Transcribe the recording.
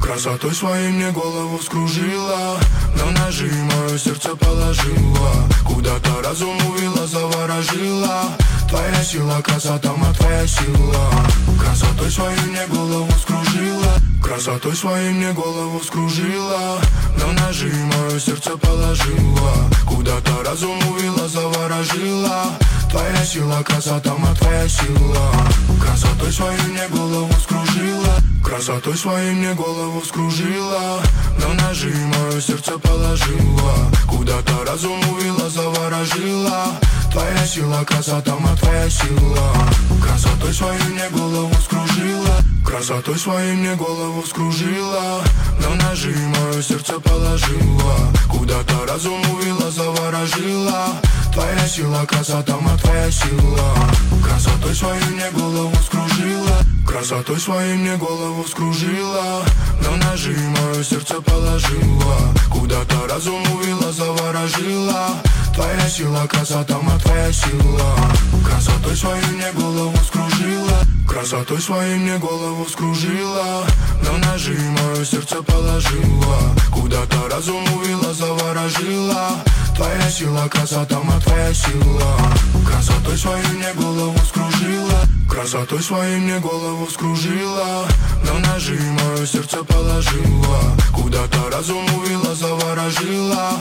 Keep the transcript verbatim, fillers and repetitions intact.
Красотой своей мне голову вскружила, на ножи мое сердце положила, куда-то разум увела, заворожила. Твоя сила, красота, ма, твоя сила. Красотой своей мне голову вскружила, красотой своей мне голову вскружила, на ножи мое сердце положила, куда-то разум увела, заворожила. Твоя сила, красота, ма, твоя сила. Красотой своей мне голову вскружила, красотой своей мне голову вскружила, на ножи мое сердце положила, куда-то разум увела, заворожила. Твоя сила, красота, ма, твоя сила. Красотой своей мне голову вскружила, красотой своей мне голову вскружила, на ножи мое сердце положила, куда-то разум увела, заворожила. Твоя сила, красота, ма, твоя сила. Красотой своей мне голову вскружила, красотой своей мне голову вскружила, на ножи мое сердце положила, куда-то разум увела, заворожила. Твоя сила, красота, ма, твоя сила. Красотой своей мне голову вскружила, красотой своей мне голову вскружила, на ножи мое сердце положила, куда-то разум увела, заворожила. Твоя сила, красота, ма, твоя сила. Красотой своей мне голову вскружила, красотой своей мне голову вскружила, на ножи мое сердце положила, куда-то разум увела, заворожила.